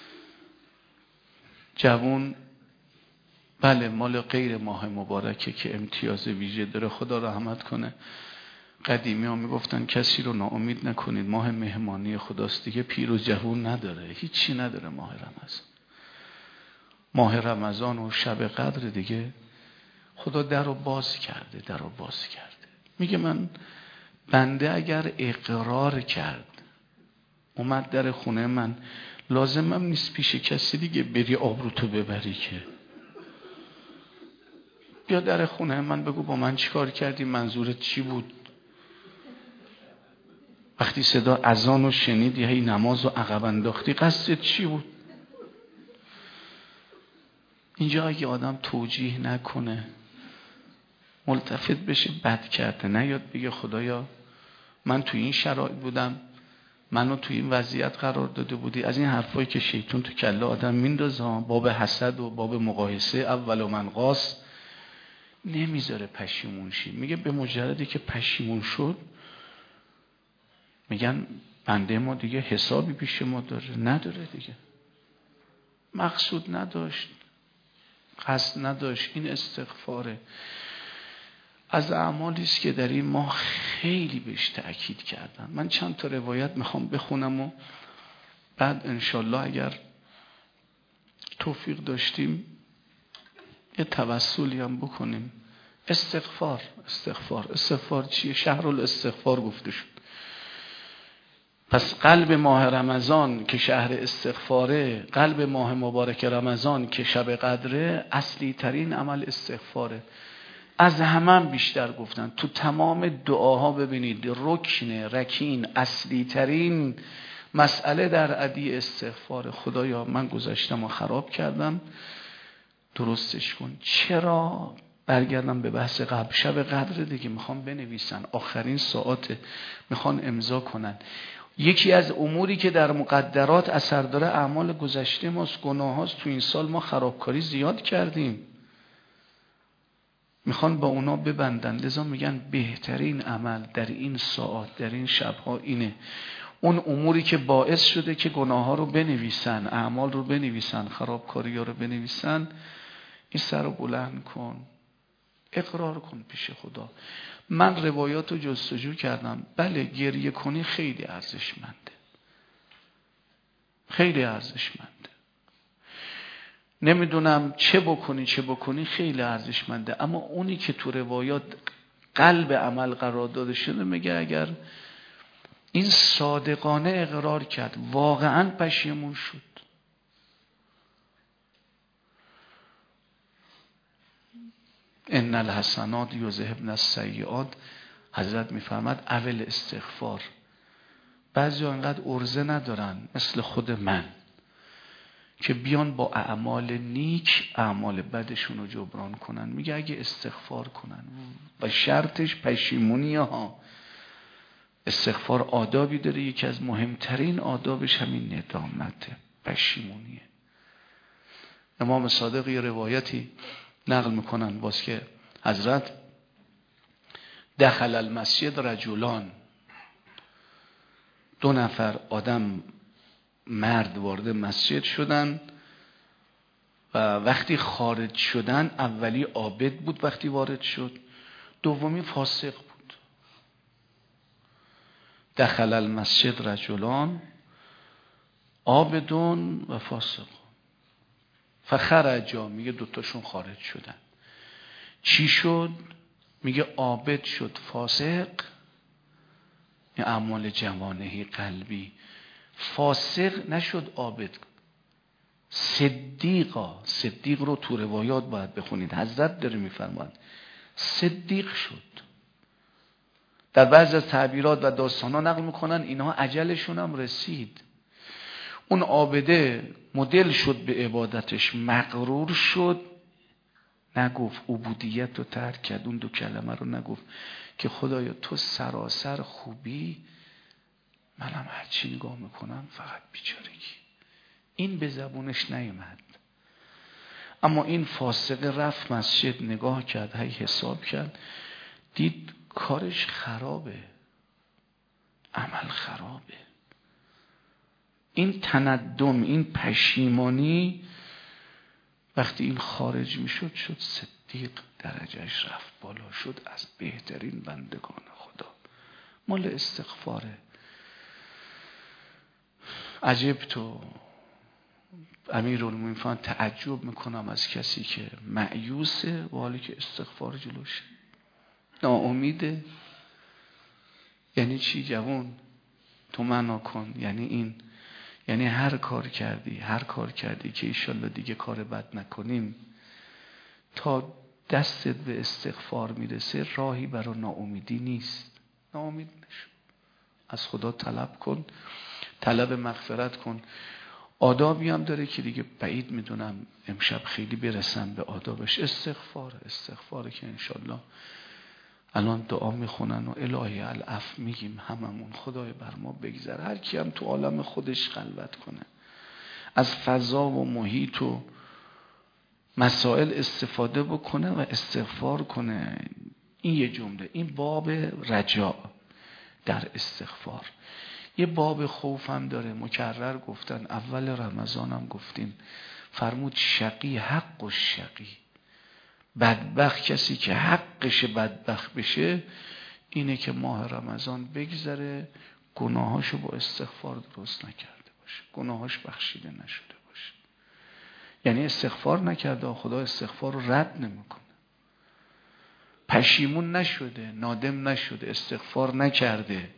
جوون بله مال غیر ماه مبارکه که امتیاز ویژه داره، خدا رحمت کنه. قدیمی ها میگفتن کسی رو ناامید نکنید، ماه مهمانی خداست دیگه، پیر و جوون نداره، هیچی نداره ماه رمضان. ماه رمضان و شب قدر دیگه خدا در رو باز کرده، در رو باز کرده. میگه من بنده اگر اقرار کرد اومد در خونه من، لازمم نیست پیش کسی دیگه بری آبروتو ببری، که بیا در خونه من بگو با من چیکار کردی، منظورت چی بود؟ وقتی صدا اذان رو شنیدی هی نماز رو عقب انداختی، قصدت چی بود؟ اینجا اگه آدم توجیه نکنه، ملتفت بشه بد کرده، نه یاد بگه خدایا من توی این شرایط بودم، منو توی این وضعیت قرار داده بودی. از این حرفایی که شیطان تو کله آدم میندازه، باب حسد و باب مقایسه اول و منقاص، نمیذاره پشیمون شی. میگه به مجردی که پشیمون شد، میگن بنده ما دیگه حسابی پیش ما داره؟ نداره دیگه، مقصود نداشت، قصد نداشت. این استغفاره. از اعمالی است که در این ماه خیلی بهش تأکید کردن. من چند تا روایت میخوام بخونم و بعد انشالله اگر توفیق داشتیم یه توسلی هم بکنیم. استغفار. استغفار. استغفار چیه؟ شهر الاستغفار گفته شد. پس قلب ماه رمضان که شهر استغفاره، قلب ماه مبارک رمضان که شب قدره، اصلی ترین عمل استغفاره. از همه بیشتر گفتن تو تمام دعاها ببینید رکین اصلی ترین مسئله در ادعی استغفار. خدایا من گذاشتم و خراب کردم، درستش کن. چرا؟ برگردم به بحث قبل، شب قدر دیگه میخوام بنویسن، آخرین ساعت میخوان امضا کنن. یکی از اموری که در مقدرات اثر داره اعمال گذشته ماست، گناه هاست. تو این سال ما خرابکاری زیاد کردیم، میخوان با اونا ببندن. لذا میگن بهترین عمل در این ساعات، در این شبها اینه. اون اموری که باعث شده که گناه ها رو بنویسن، اعمال رو بنویسن، خرابکاری ها رو بنویسن، این سر رو بلند کن، اقرار کن پیش خدا. من روایات رو جستجو کردم. بله گریه کنی خیلی ارزشمنده، خیلی ارزشمنده. نمیدونم چه بکنی خیلی ارزشمنده. اما اونی که تو روایات قلب عمل قرار داده شده، میگه اگر این صادقانه اقرار کرد، واقعا پشیمون شد، ان الحسنات یذهبن السیئات، حضرت میفرماد اول استغفار. بعضیا انقدر عرضه ندارن مثل خود من که بیان با اعمال نیک اعمال بدشون رو جبران کنن. میگه اگه استغفار کنن و شرطش پشیمونی ها، استغفار آدابی داره، یکی از مهمترین آدابش همین ندامته، پشیمونیه. امام صادق یه روایتی نقل میکنن باز که حضرت دخل المسجد رجلان، 2 نفر آدم مرد وارد مسجد شدن و وقتی خارج شدن اولی عابد بود وقتی وارد شد، دومی فاسق بود. دخل المسجد رجلان عابدون و فاسق فخرجا، میگه 2تاشون خارج شدن. چی شد؟ میگه عابد شد فاسق، این اعمال جوانحی قلبی. فاسق نشد عابد، صدیق رو تو روایات باید بخونید، حضرت داره میفرماید صدیق شد. در بعضی از تعبیرات و داستانا نقل میکنن اینها اجلشون هم رسید. اون عابده مدل شد به عبادتش، مغرور شد، نگفت عبودیت رو ترک کرد، اون 2 کلمه رو نگفت که خدایا تو سراسر خوبی، منم هرچی نگاه میکنم فقط بیچارگی. این به زبونش نیومد. اما این فاسق رفت مسجد، نگاه کرد، هی حساب کرد، دید کارش خرابه، عمل خرابه. این تندم، این پشیمانی وقتی این خارج میشد، شد صدیق، درجهش رفت بالا، شد از بهترین بندگان خدا. مال استغفاره. عجب تو امیرالمومنین فرمان تعجب میکنم از کسی که مایوسه و حالی که استغفار جلوشه، ناامیده. یعنی چی جوان؟ تو معنا کن. یعنی این، یعنی هر کار کردی که ایشالله دیگه کار بد نکنیم، تا دستت به استغفار میرسه راهی برای ناامیدی نیست. ناامید نشو، از خدا طلب کن، طلب مغفرت کن. آدابی هم داره که دیگه بعید میدونم امشب خیلی برسم به آدابش. استغفاره که انشالله الان دعا میخونن و الهی العفو میگیم هممون، خدای بر ما بگذره. هر کی هم تو عالم خودش خلوت کنه، از فضا و محیط و مسائل استفاده بکنه و استغفار کنه. این یه جمله. این باب رجاء در استغفار. یه باب خوف هم داره، مکرر گفتن، اول رمضان هم گفتیم، فرمود شقی حق و شقی، بدبخت کسی که حقش بدبخت بشه اینه که ماه رمضان بگذره گناهاشو با استغفار درست نکرده باشه، گناهاش بخشیده نشده باشه. یعنی استغفار نکرده، خدا استغفار رو رد نمیکنه. پشیمون نشده، نادم نشده، استغفار نکرده.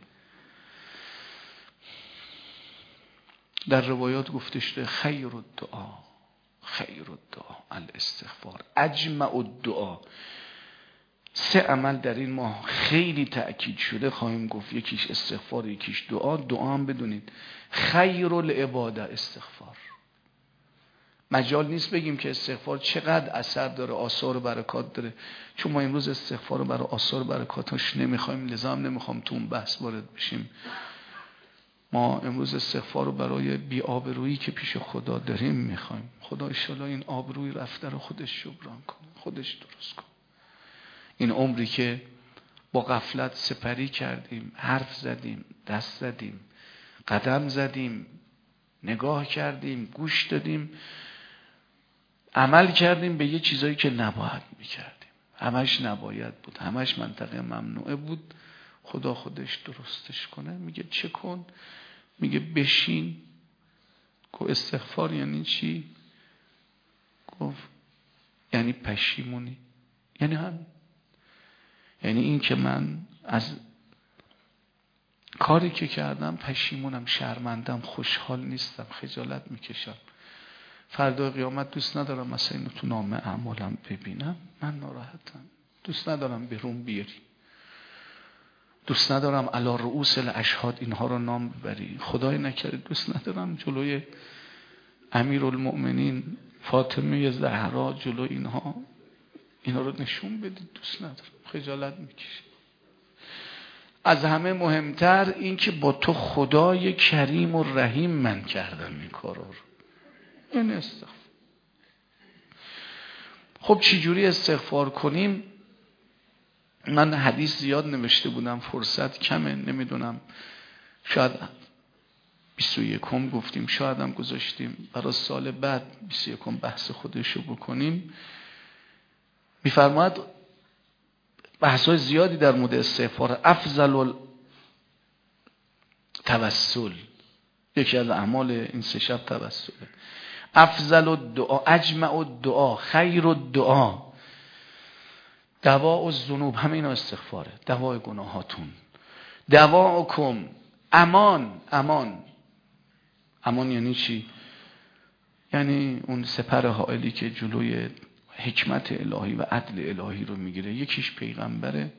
در روایات گفته شده خیر الدعا الاستغفار، اجمع الدعا. 3 عمل در این ماه خیلی تأکید شده، خواهیم گفت، یکیش استغفار، یکیش دعا. دعا هم بدونید خیر العباده استغفار. مجال نیست بگیم که استغفار چقدر اثر داره، آثار و برکات داره، چون ما امروز استغفار رو برای آثار و برکاتش نمیخوایم، لذا هم نمیخوام تو اون بحث وارد بشیم. ما امروز استغفار رو برای بی آبرویی که پیش خدا داریم میخوایم. خدا انشالله این آبروی رفته رو خودش جبران کنه، خودش درست کنه. این عمری که با غفلت سپری کردیم، حرف زدیم، دست زدیم، قدم زدیم، نگاه کردیم، گوش دادیم، عمل کردیم به یه چیزایی که نباید میکردیم. همش نباید بود، همش منطقه ممنوعه بود. خدا خودش درستش کنه. میگه چه کن؟ میگه بشین. گفت استغفار یعنی چی؟ گفت یعنی پشیمونی. یعنی هم، یعنی این که من از کاری که کردم پشیمونم، شرمندم، خوشحال نیستم، خجالت میکشم. فردا قیامت دوست ندارم مثلا اینو تو نامه اعمالم ببینم، من ناراحتم. دوست ندارم به روم بیاری، دوست ندارم علی رؤوس الاشهاد اینها رو نام ببری. خدای نکرده دوست ندارم جلوی امیرالمؤمنین فاطمه زهرا، جلو اینها رو نشون بدی. دوست ندارم، خجالت میکشم. از همه مهمتر این که با تو خدای کریم و رحیم من کردم این کار رو. این استغفار. خب چی جوری استغفار کنیم؟ من حدیث زیاد نوشته بودم، فرصت کمه، نمیدونم شاید 21 گفتیم، شاید هم گذاشتیم برای سال بعد 21 بحث خودشو بکنیم. میفرماید بحث‌های زیادی در مورد استغفار. افضل التوسل، یکی از اعمال این 3 شب توسله. افضل الدعا، اجمع الدعا، خیر الدعا، دواء الذنوب، همین استغفاره، دوای گناهاتون. دواءکم، امان. امان یعنی چی؟ یعنی اون سپر حائلی که جلوی حکمت الهی و عدل الهی رو میگیره. یکیش پیغمبره،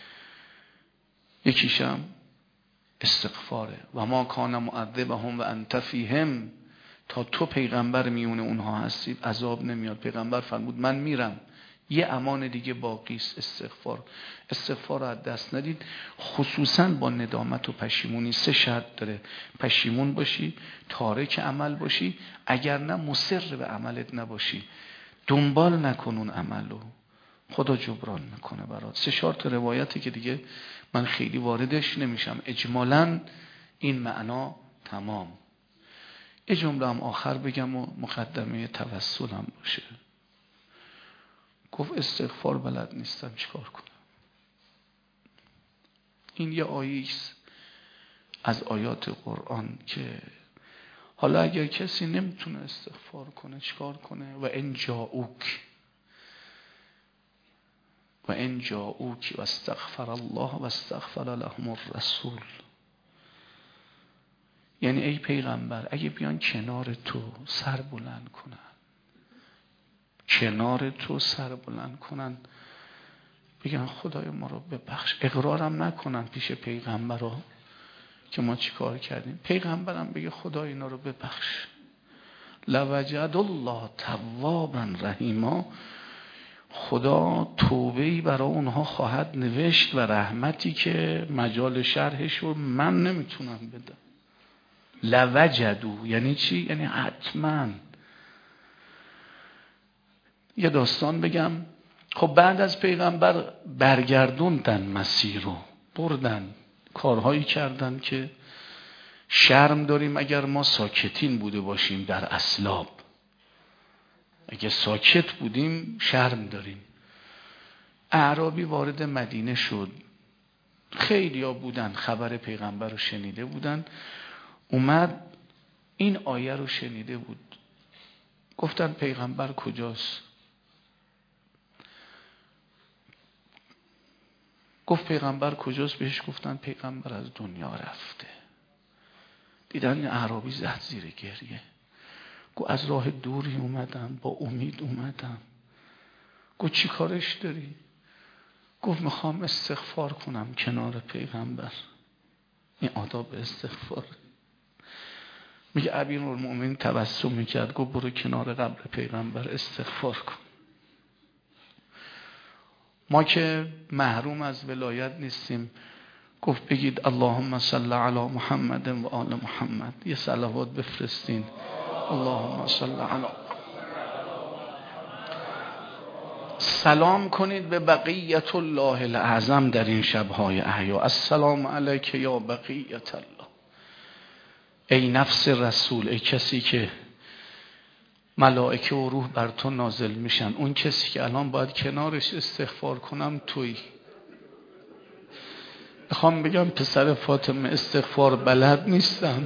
یکیش هم استغفاره. و ما کان معذبهم و انت فیهم، تا تو پیغمبر میونه اونها هستی عذاب نمیاد. پیغمبر فرمود من میرم، یه امان دیگه باقی است، استغفار. استغفار رو از دست ندید، خصوصا با ندامت و پشیمونی. 3 شرط داره: پشیمون باشی، تارک عمل باشی، اگر نه مصر به عملت نباشی، دنبال نکن اون عملو، خدا جبران میکنه برات. 3-4 تا روایتی که دیگه من خیلی واردش نمیشم، اجمالاً این معنا تمام. یه جمله هم آخر بگم و مقدمه توسل هم باشه. گفت استغفار بلد نیستم چیکار کنم؟ این یه آیه‌ایست از آیات قرآن که حالا اگر کسی نمیتونه استغفار کنه چیکار کنه؟ و ان جاءوک و استغفر الله و استغفر لهم الرسول. یعنی ای پیغمبر اگه بیان کنار تو سر بلند کنن، بگن خدای ما رو ببخش، اقرارم نکنن پیش پیغمبر رو که ما چی کار کردیم، پیغمبرم بگه خدای اینا رو ببخش، لوجد الله توابا رحیما، خدا توبه‌ای برای اونها خواهد نوشت و رحمتی که مجال شرحش رو من نمیتونم بدم. لوجدو یعنی چی؟ یعنی حتما. یه داستان بگم. خب بعد از پیغمبر برگردوندن مسیر رو، بردن کارهایی کردن که شرم داریم اگر ما ساکتین بوده باشیم در اسلاب. اگه ساکت بودیم شرم داریم. اعرابی وارد مدینه شد، خیلیا بودن خبر پیغمبر رو شنیده بودن، اومد این آیه رو شنیده بود. گفتن پیغمبر کجاست؟ گفت پیغمبر کجاست؟ بهش گفتن پیغمبر از دنیا رفته. دیدن این اعرابی زد زیر گریه. گفت از راه دوری اومدم، با امید اومدم. گفت چی کارش داری؟ گفت میخوام استغفار کنم کنار پیغمبر. این آداب استغفار. میگه امیرالمومنین تبسم میکرد، گفت برو کنار قبر پیغمبر استغفار کن. ما که محروم از ولایت نیستیم، گفت بگید اللهم صل علی محمد و آل محمد، یه صلوات بفرستین. اللهم صل علی، سلام کنید به بقیت الله الاعظم در این شبهای احیا. السلام علیک یا بقیت الله. ای نفس رسول، ای کسی که ملائکه و روح بر تو نازل میشن، اون کسی که الان باید کنارش استغفار کنم تویی. میخوام بگم پسر فاطمه استغفار بلد نیستم،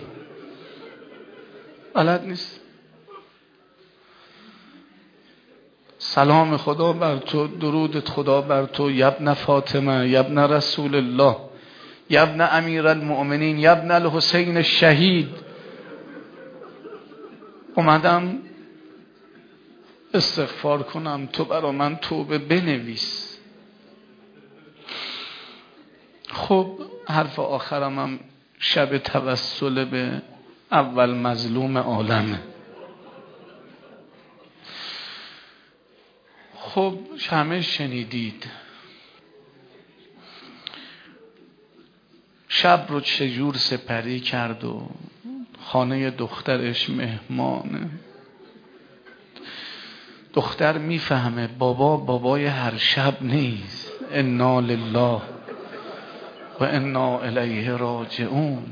بلد نیست. سلام خدا بر تو، درودت خدا بر تو، یبن فاطمه، یبن رسول الله، یبن امیر المؤمنین، یبن الحسین الشهید. اومدم استغفار کنم، تو برا من توبه بنویس. خب حرف آخرم هم شب توسل به اول مظلوم عالمه. خب همه شنیدید شب رو چجور سپری کرد و خانه دخترش مهمانه. دختر میفهمه بابا بابای هر شب نیست. انا لله و انا الیه راجعون.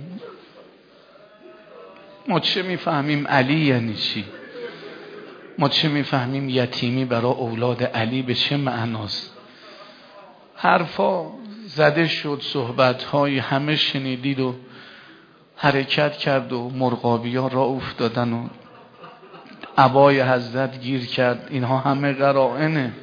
ما چه میفهمیم علی یعنی چی؟ ما چه میفهمیم یتیمی برای اولاد علی به چه معناست؟ حرفا زده شد، صحبت‌های همه شنیدید و حرکت کرد و مرغابی‌ها را افتادن و عبای حضرت گیر کرد. اینها همه قرائنه.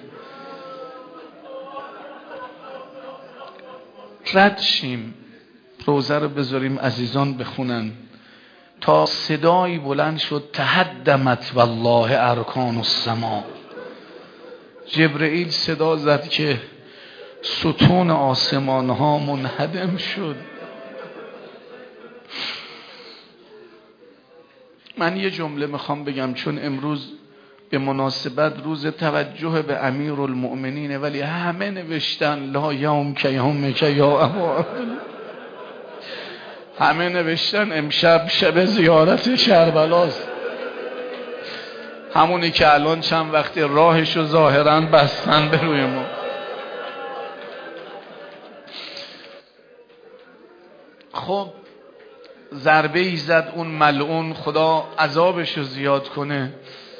رد شیم، روزه رو بذاریم عزیزان بخونن. تا صدایی بلند شد تهدمت والله ارکان السما. جبرئیل صدا زد که ستون آسمان ها منهدم شد. من یه جمله میخوام بگم چون امروز به مناسبت روز توجه به امیرالمؤمنینه، ولی همه نوشتن لا یوم که یوم که یا ابا. همه نوشتن امشب شب زیارت کربلاست، همونی که الان چند وقت راهشو ظاهرا بستن به روی ما. خب ضربه ای زد اون ملعون، خدا عذابشو زیاد کنه.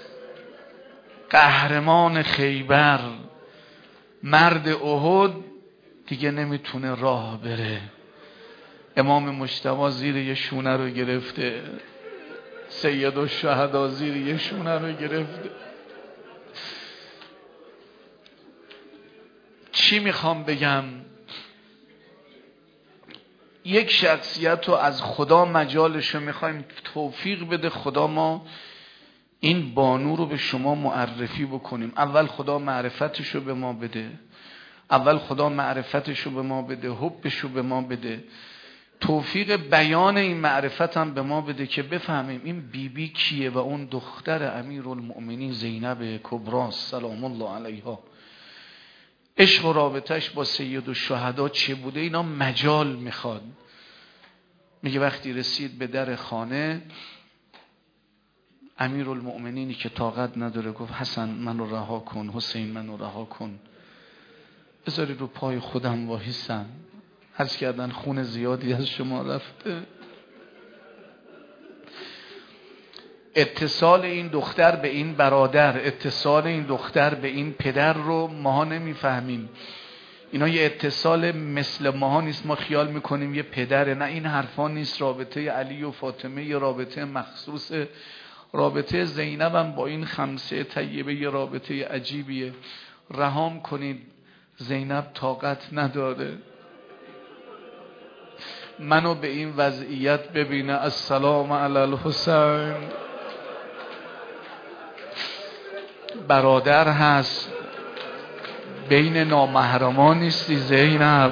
قهرمان خیبر، مرد احد، دیگه نمیتونه راه بره. امام مجتبی زیر یه شونه رو گرفته، سید الشهدا زیر یه شونه رو گرفته. چی میخوام بگم؟ یک شخصیت رو از خدا مجالشو میخوایم توفیق بده خدا ما این بانو رو به شما معرفی بکنیم. اول خدا معرفتشو به ما بده، اول خدا معرفتشو به ما بده، حبشو به ما بده، توفیق بیان این معرفت هم به ما بده که بفهمیم این بیبی کیه و اون دختر امیرالمؤمنین زینب کبری سلام الله علیها عشق و رابطش با سید الشهدا چه بوده. اینا مجال میخواد. میگه وقتی رسید به در خانه، امیرالمؤمنینی که طاقت نداره گفت حسن منو رها کن، حسین منو رها کن، بذاری رو پای خودم واهیسم. حس کردن خون زیادی از شما رفته. اتصال این دختر به این برادر، اتصال این دختر به این پدر رو ما نمیفهمیم. اینا یه اتصال مثل ماها نیست. ما خیال میکنیم یه پدره. نه، این حرفا نیست. رابطه علی و فاطمه یه رابطه مخصوص. رابطه زینب هم با این خمسه طیبه یه رابطه عجیبیه. رهام کنید، زینب طاقت نداره منو به این وضعیت ببینه. السلام علی الحسین. برادر هست، بین نامحرمان نیستی زینب.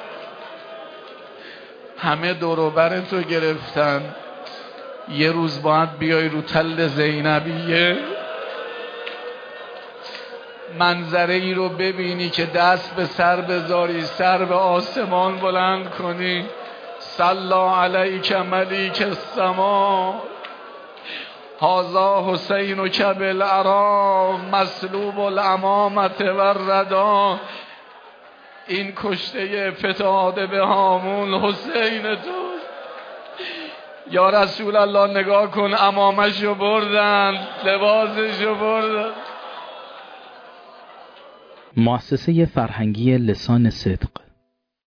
همه دور و برتو گرفتن. یه روز باید بیای رو تل زینبیه، منظره ای رو ببینی که دست به سر بذاری، سر به آسمان بلند کنی. صلا علیک ملیک السما هذا حسین کبل ارا مسلوب الامامت و الردا. این کشته فتاده به هامون حسین تو. یا رسول الله نگاه کن، امامشو بردن، لباسشو بردن. مؤسسه فرهنگی لسان صدق